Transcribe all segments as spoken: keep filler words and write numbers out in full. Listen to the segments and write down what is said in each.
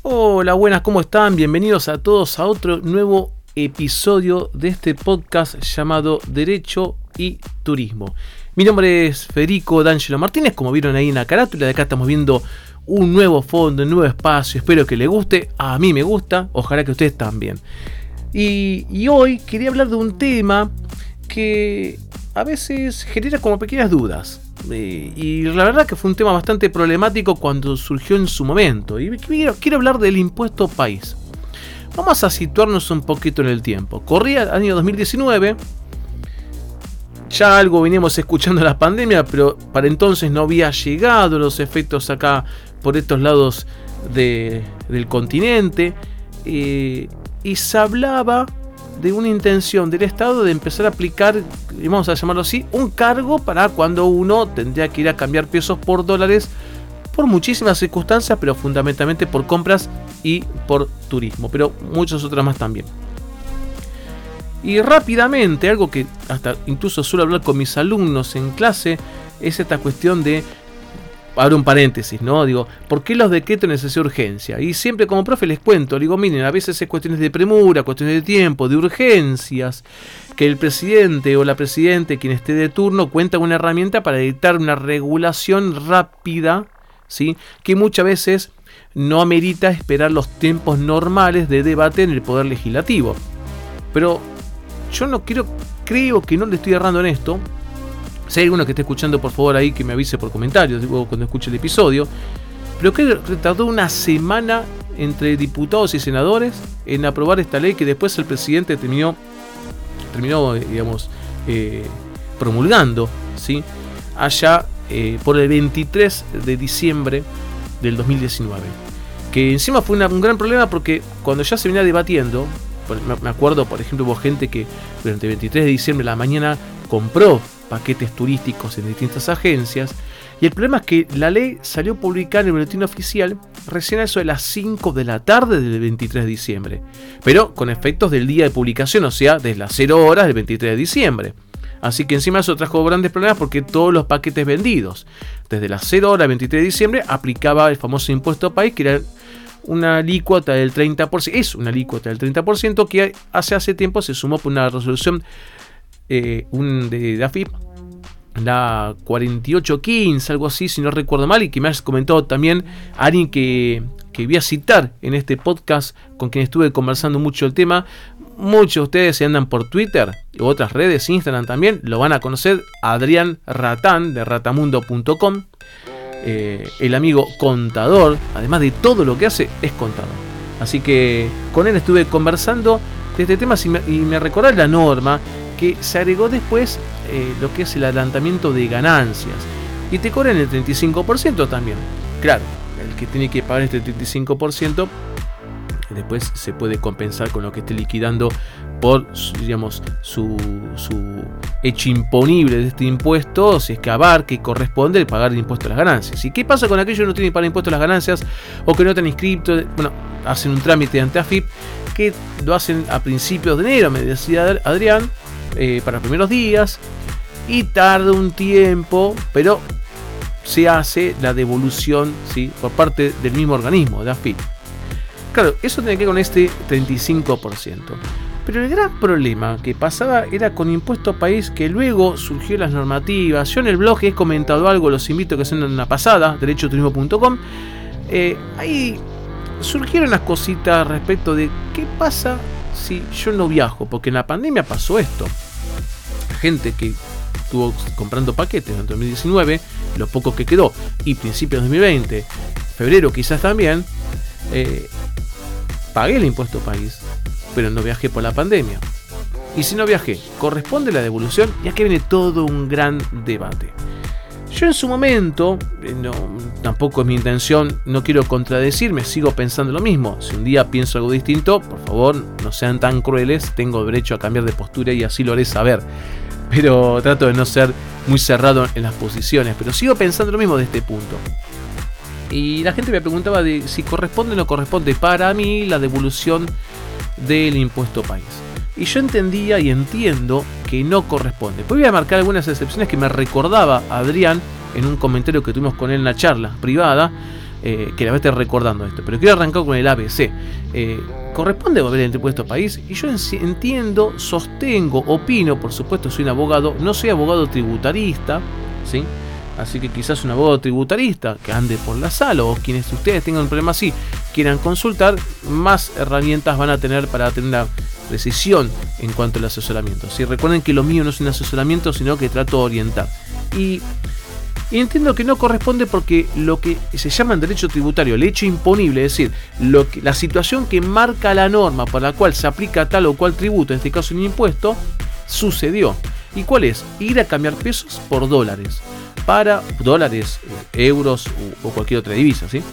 Hola, buenas, ¿cómo están? Bienvenidos a todos a otro nuevo episodio de este podcast llamado Derecho y Turismo. Mi nombre es Federico D'Angelo Martínez, como vieron ahí en la carátula. De acá estamos viendo un nuevo fondo, un nuevo espacio. Espero que les guste, a mí me gusta, ojalá que ustedes también. Y, y hoy quería hablar de un tema que a veces genera como pequeñas dudas. Eh, y la verdad que fue un tema bastante problemático cuando surgió en su momento. Y quiero, quiero hablar del impuesto país. Vamos a situarnos un poquito en el tiempo. Corría el año dos mil diecinueve. Ya algo veníamos escuchando de la pandemia, pero para entonces no había llegado los efectos acá por estos lados de, del continente. Eh, y se hablaba de una intención del Estado de empezar a aplicar, vamos a llamarlo así, un cargo para cuando uno tendría que ir a cambiar pesos por dólares por muchísimas circunstancias, pero fundamentalmente por compras y por turismo, pero muchas otras más también. Y rápidamente, algo que hasta incluso suelo hablar con mis alumnos en clase, es esta cuestión de, abro un paréntesis, ¿no? Digo, ¿por qué los decretos necesitan urgencia? Y siempre como profe les cuento, digo, miren, a veces es cuestiones de premura, cuestiones de tiempo, de urgencias, que el presidente o la presidente, quien esté de turno, cuenta con una herramienta para dictar una regulación rápida, ¿sí? Que muchas veces no amerita esperar los tiempos normales de debate en el Poder Legislativo. Pero yo no quiero, creo que no le estoy errando en esto. Si hay alguno que esté escuchando, por favor, ahí que me avise por comentarios, digo, cuando escuche el episodio. Pero que retardó una semana entre diputados y senadores en aprobar esta ley que después el presidente terminó, terminó digamos, eh, promulgando, ¿sí? Allá eh, por el veintitrés de diciembre del dos mil diecinueve. Que encima fue una, un gran problema porque cuando ya se venía debatiendo, me acuerdo, por ejemplo, hubo gente que durante el veintitrés de diciembre a la mañana compró paquetes turísticos en distintas agencias, y el problema es que la ley salió publicada en el boletín oficial recién a eso de las cinco de la tarde del veintitrés de diciembre, pero con efectos del día de publicación, o sea, desde las cero horas del veintitrés de diciembre. Así que encima eso trajo grandes problemas porque todos los paquetes vendidos desde las cero horas del veintitrés de diciembre aplicaba el famoso impuesto país, que era una alícuota del treinta por ciento, es una alícuota del treinta por ciento que hace hace tiempo se sumó por una resolución eh, un, de, de A F I P, la cuarenta y ocho quince, algo así, si no recuerdo mal, y que me has comentado también alguien que, que voy a citar en este podcast, con quien estuve conversando mucho el tema. Muchos de ustedes, si andan por Twitter u otras redes, Instagram también, lo van a conocer, Adrián Ratán, de ratamundo punto com. Eh, el amigo contador, además de todo lo que hace, es contador. Así que con él estuve conversando de este tema y me, y me recordó la norma que se agregó después eh, lo que es el adelantamiento de ganancias. Y te cobran el treinta y cinco por ciento también. Claro, el que tiene que pagar este treinta y cinco por ciento después se puede compensar con lo que esté liquidando por, digamos, su, su hecho imponible de este impuesto, si es que abarque y corresponde el pagar el impuesto a las ganancias. ¿Y qué pasa con aquellos que no tienen para impuesto a las ganancias o que no están inscritos? Bueno, hacen un trámite ante A F I P que lo hacen a principios de enero, me decía Adrián, eh, para los primeros días, y tarda un tiempo, pero se hace la devolución, ¿sí?, por parte del mismo organismo de A F I P. Claro, eso tiene que ver con este treinta y cinco por ciento. Pero el gran problema que pasaba era con impuesto país, que luego surgió las normativas. Yo en el blog he comentado algo, los invito a que se den una pasada, derecho turismo punto com. Eh, ahí surgieron las cositas respecto de qué pasa si yo no viajo, porque en la pandemia pasó esto. Gente que estuvo comprando paquetes en dos mil diecinueve, lo poco que quedó, y principios de dos mil veinte, febrero quizás también, eh, pagué el impuesto país, pero no viajé por la pandemia. Y si no viajé, ¿corresponde la devolución? Y aquí viene todo un gran debate. Yo en su momento, no, tampoco es mi intención, no quiero contradecirme, sigo pensando lo mismo. Si un día pienso algo distinto, por favor, no sean tan crueles, tengo derecho a cambiar de postura y así lo haré saber. Pero trato de no ser muy cerrado en las posiciones, pero sigo pensando lo mismo de este punto. Y la gente me preguntaba de si corresponde o no corresponde para mí la devolución del impuesto país. Y yo entendía y entiendo que no corresponde. Pues voy a marcar algunas excepciones que me recordaba Adrián en un comentario que tuvimos con él en la charla privada, eh, que la voy a estar recordando esto, pero quiero arrancar con el A B C. Eh, ¿Corresponde devolver el impuesto país? Y yo entiendo, sostengo, opino, por supuesto soy un abogado, no soy abogado tributarista, ¿sí? Así que quizás un abogado tributarista que ande por la sala, o quienes ustedes tengan un problema así, quieran consultar, más herramientas van a tener para tener una precisión en cuanto al asesoramiento. ¿Sí? Recuerden que lo mío no es un asesoramiento, sino que trato de orientar. Y, y entiendo que no corresponde porque lo que se llama en derecho tributario el hecho imponible, es decir, lo que, la situación que marca la norma por la cual se aplica tal o cual tributo, en este caso un impuesto, sucedió. ¿Y cuál es? Ir a cambiar pesos por dólares. Para dólares, euros o cualquier otra divisa, ¿sí?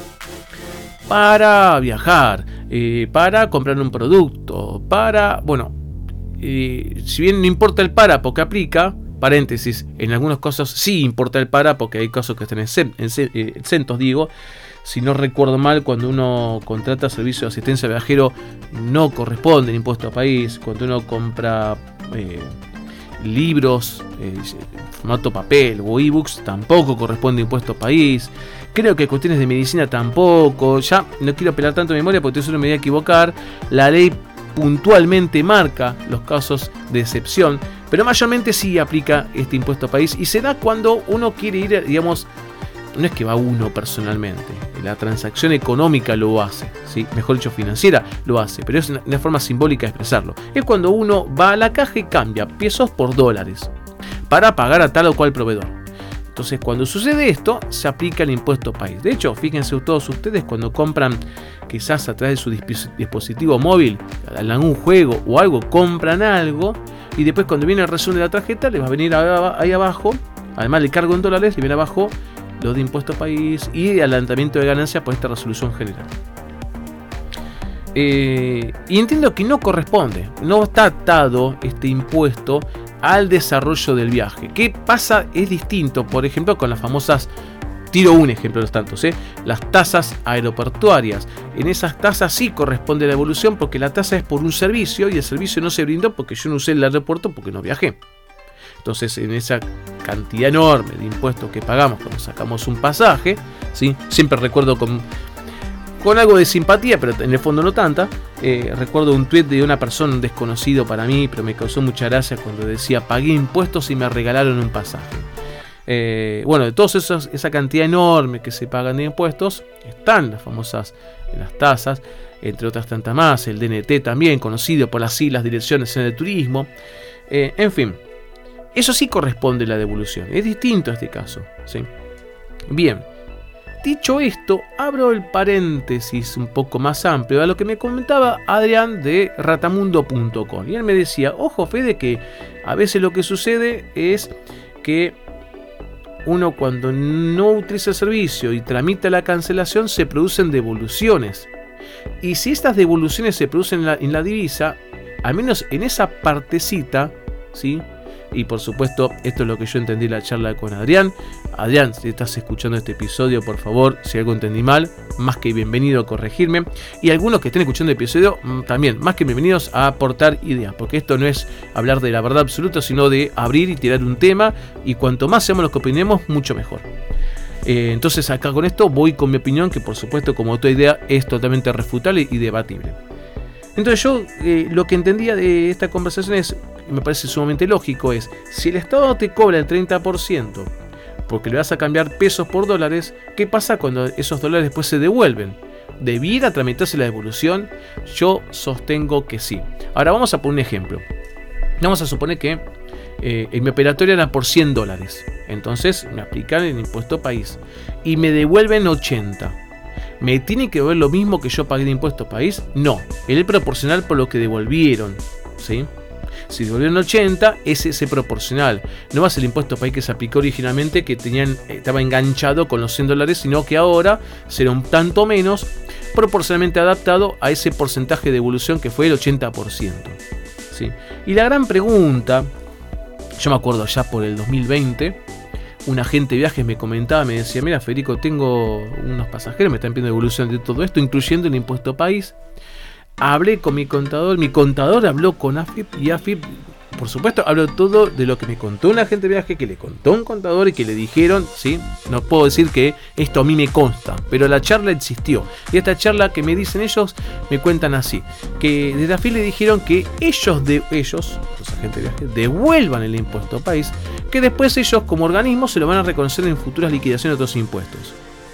Para viajar, eh, para comprar un producto, para, bueno, eh, si bien no importa el para porque aplica, paréntesis, en algunos casos sí importa el para porque hay casos que están exentos, digo, si no recuerdo mal, cuando uno contrata servicio de asistencia al viajero no corresponde el impuesto a país, cuando uno compra eh, libros, eh, formato papel o ebooks, tampoco corresponde impuesto a país. Creo que cuestiones de medicina tampoco. Ya no quiero apelar tanto a memoria porque solo me voy a equivocar. La ley puntualmente marca los casos de excepción, pero mayormente sí aplica este impuesto a país y se da cuando uno quiere ir, digamos, no es que va uno personalmente, la transacción económica lo hace, ¿sí? Mejor dicho financiera lo hace, pero es una, una forma simbólica de expresarlo. Es cuando uno va a la caja y cambia pesos por dólares para pagar a tal o cual proveedor. Entonces cuando sucede esto se aplica el impuesto país. De hecho, fíjense todos ustedes cuando compran quizás a través de su dispositivo móvil algún juego o algo, compran algo y después cuando viene el resumen de la tarjeta les va a venir ahí abajo, además le cargo en dólares, le viene abajo lo de impuesto país y adelantamiento de ganancia por esta resolución general. Eh, y entiendo que no corresponde, no está atado este impuesto al desarrollo del viaje. ¿Qué pasa? Es distinto, por ejemplo, con las famosas, tiro un ejemplo de los tantos, ¿eh? las tasas aeroportuarias. En esas tasas sí corresponde la devolución porque la tasa es por un servicio y el servicio no se brindó porque yo no usé el aeropuerto porque no viajé. Entonces, en esa cantidad enorme de impuestos que pagamos cuando sacamos un pasaje, ¿sí? Siempre recuerdo con, con algo de simpatía, pero en el fondo no tanta, eh, recuerdo un tuit de una persona, un desconocido para mí, pero me causó mucha gracia cuando decía, pagué impuestos y me regalaron un pasaje. Eh, bueno, de todos esos, esa cantidad enorme que se pagan de impuestos, están las famosas las tasas, entre otras tantas más, el D N T también, conocido por las siglas Direcciones en el Turismo, eh, en fin. Eso sí corresponde a la devolución. Es distinto a este caso, ¿sí? Bien. Dicho esto, abro el paréntesis un poco más amplio a lo que me comentaba Adrián de ratamundo punto com. Y él me decía, ojo Fede, que a veces lo que sucede es que uno cuando no utiliza el servicio y tramita la cancelación se producen devoluciones. Y si estas devoluciones se producen en la, en la divisa, al menos en esa partecita, ¿sí? Y por supuesto, esto es lo que yo entendí en la charla con Adrián. Adrián, si estás escuchando este episodio, por favor, si algo entendí mal, más que bienvenido a corregirme. Y algunos que estén escuchando el episodio, también, más que bienvenidos a aportar ideas. Porque esto no es hablar de la verdad absoluta, sino de abrir y tirar un tema. Y cuanto más seamos los que opinemos, mucho mejor. Eh, entonces acá con esto voy con mi opinión, que por supuesto, como toda idea, es totalmente refutable y debatible. Entonces yo eh, lo que entendía de esta conversación es, me parece sumamente lógico, es si el Estado te cobra el treinta por ciento porque le vas a cambiar pesos por dólares, ¿qué pasa cuando esos dólares después se devuelven? ¿Debiera tramitarse la devolución? Yo sostengo que sí. Ahora vamos a poner un ejemplo. Vamos a suponer que eh, en mi operatoria era por cien dólares. Entonces me aplican el impuesto país y me devuelven ochenta. ¿Me tiene que devolver lo mismo que yo pagué de impuesto país? No, es proporcional por lo que devolvieron, ¿sí? Si devolvieron ochenta, es ese proporcional. No va a ser el impuesto país que se aplicó originalmente, que tenían, estaba enganchado con los cien dólares, sino que ahora será un tanto menos, proporcionalmente adaptado a ese porcentaje de devolución que fue el ochenta por ciento, ¿sí? Y la gran pregunta, yo me acuerdo ya por el dos mil veinte, un agente de viajes me comentaba, me decía, mira Federico, tengo unos pasajeros, me están pidiendo devolución de todo esto, incluyendo el impuesto país. Hablé con mi contador, mi contador habló con A F I P y A F I P por supuesto, hablo todo de lo que me contó un agente de viaje, que le contó un contador y que le dijeron, ¿sí? No puedo decir que esto a mí me consta, pero la charla existió. Y esta charla que me dicen ellos, me cuentan así, que desde AFIP le dijeron que ellos, de, ellos, los agentes de viaje, devuelvan el impuesto al país, que después ellos como organismo se lo van a reconocer en futuras liquidaciones de otros impuestos.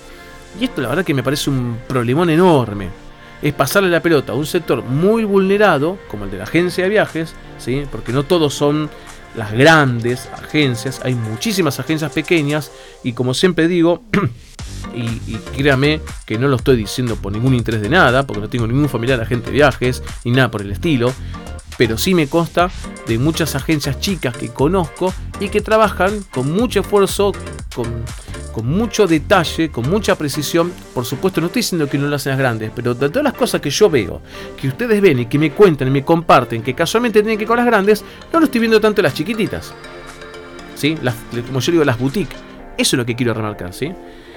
Y esto la verdad que me parece un problemón enorme. Es pasarle la pelota a un sector muy vulnerado, como el de la agencia de viajes, ¿sí? Porque no todos son las grandes agencias, hay muchísimas agencias pequeñas, y como siempre digo, y, y créame que no lo estoy diciendo por ningún interés de nada, porque no tengo ningún familiar agente de viajes, ni nada por el estilo, pero sí me consta de muchas agencias chicas que conozco y que trabajan con mucho esfuerzo, con, con mucho detalle, con mucha precisión. Por supuesto, no estoy diciendo que no lo hacen las grandes, pero de todas las cosas que yo veo, que ustedes ven y que me cuentan y me comparten, que casualmente tienen que ver con las grandes, no lo estoy viendo tanto en las chiquititas, ¿sí? Las, como yo digo, las boutiques. Eso es lo que quiero remarcar, ¿sí?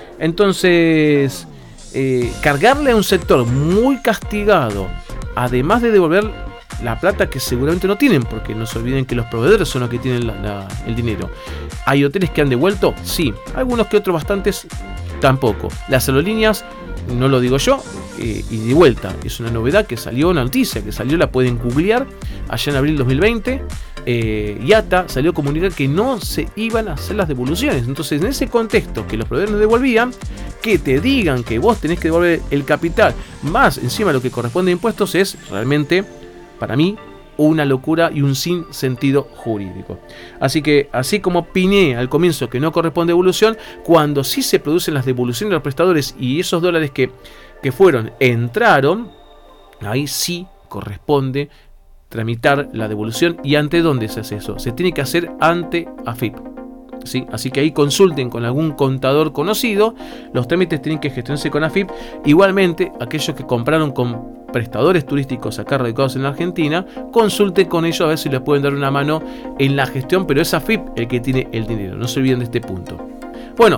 Entonces, eh, cargarle a un sector muy castigado, además de devolver la plata que seguramente no tienen, porque no se olviden que los proveedores son los que tienen la, la, el dinero. ¿Hay hoteles que han devuelto? Sí. Algunos que otros, bastantes, tampoco. Las aerolíneas, no lo digo yo, eh, y de vuelta, es una novedad que salió, una noticia que salió, la pueden googlear, allá en abril dos mil veinte, eh, I A T A salió a comunicar que no se iban a hacer las devoluciones. Entonces, en ese contexto que los proveedores no devolvían, que te digan que vos tenés que devolver el capital más encima de lo que corresponde a impuestos, es realmente, para mí, una locura y un sin sentido jurídico. Así que, así como opiné al comienzo que no corresponde devolución, cuando sí se producen las devoluciones de los prestadores y esos dólares que, que fueron, entraron, ahí sí corresponde tramitar la devolución. ¿Y ante dónde se hace eso? Se tiene que hacer ante AFIP, ¿sí? Así que ahí consulten con algún contador conocido. Los trámites tienen que gestionarse con AFIP. Igualmente, aquellos que compraron con prestadores turísticos acá radicados en la Argentina, consulten con ellos a ver si les pueden dar una mano en la gestión, pero es AFIP el que tiene el dinero, no se olviden de este punto. Bueno,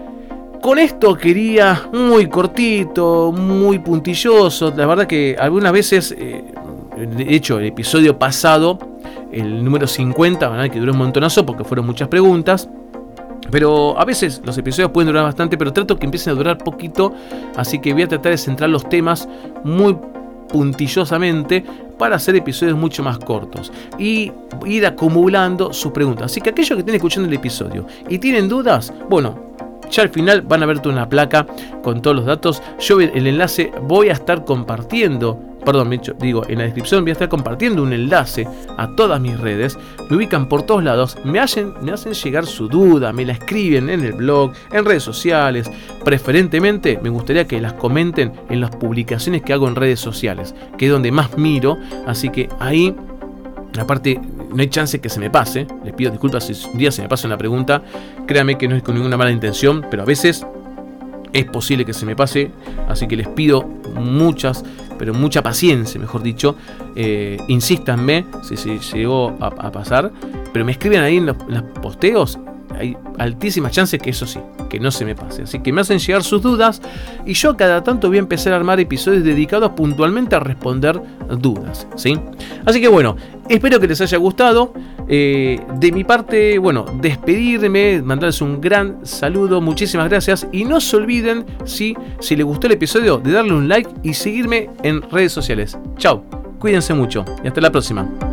con esto quería, muy cortito, muy puntilloso, la verdad que algunas veces, eh, de hecho el episodio pasado, el número cincuenta, ¿verdad?, que duró un montonazo porque fueron muchas preguntas, pero a veces los episodios pueden durar bastante, pero trato que empiecen a durar poquito, así que voy a tratar de centrar los temas muy puntillosamente para hacer episodios mucho más cortos y ir acumulando sus preguntas. Así que aquellos que estén escuchando el episodio y tienen dudas, bueno, ya al final van a ver una placa con todos los datos. Yo el enlace voy a estar compartiendo, perdón, digo, en la descripción voy a estar compartiendo un enlace a todas mis redes. Me ubican por todos lados, me hacen, me hacen llegar su duda, me la escriben en el blog, en redes sociales. Preferentemente me gustaría que las comenten en las publicaciones que hago en redes sociales, que es donde más miro. Así que ahí, aparte, no hay chance que se me pase. Les pido disculpas si un día se me pasa una pregunta. Créanme que no es con ninguna mala intención, pero a veces es posible que se me pase. Así que les pido muchas, pero mucha paciencia, mejor dicho. Eh, insístanme si se si llegó a, a pasar. Pero me escriben ahí en los, en los posteos. Hay altísimas chances que eso sí, que no se me pase. Así que me hacen llegar sus dudas y yo cada tanto voy a empezar a armar episodios dedicados puntualmente a responder dudas, ¿sí? Así que bueno, espero que les haya gustado. Eh, de mi parte, bueno, despedirme, mandarles un gran saludo, muchísimas gracias. Y no se olviden, si, si les gustó el episodio, de darle un like y seguirme en redes sociales. Chao, cuídense mucho y hasta la próxima.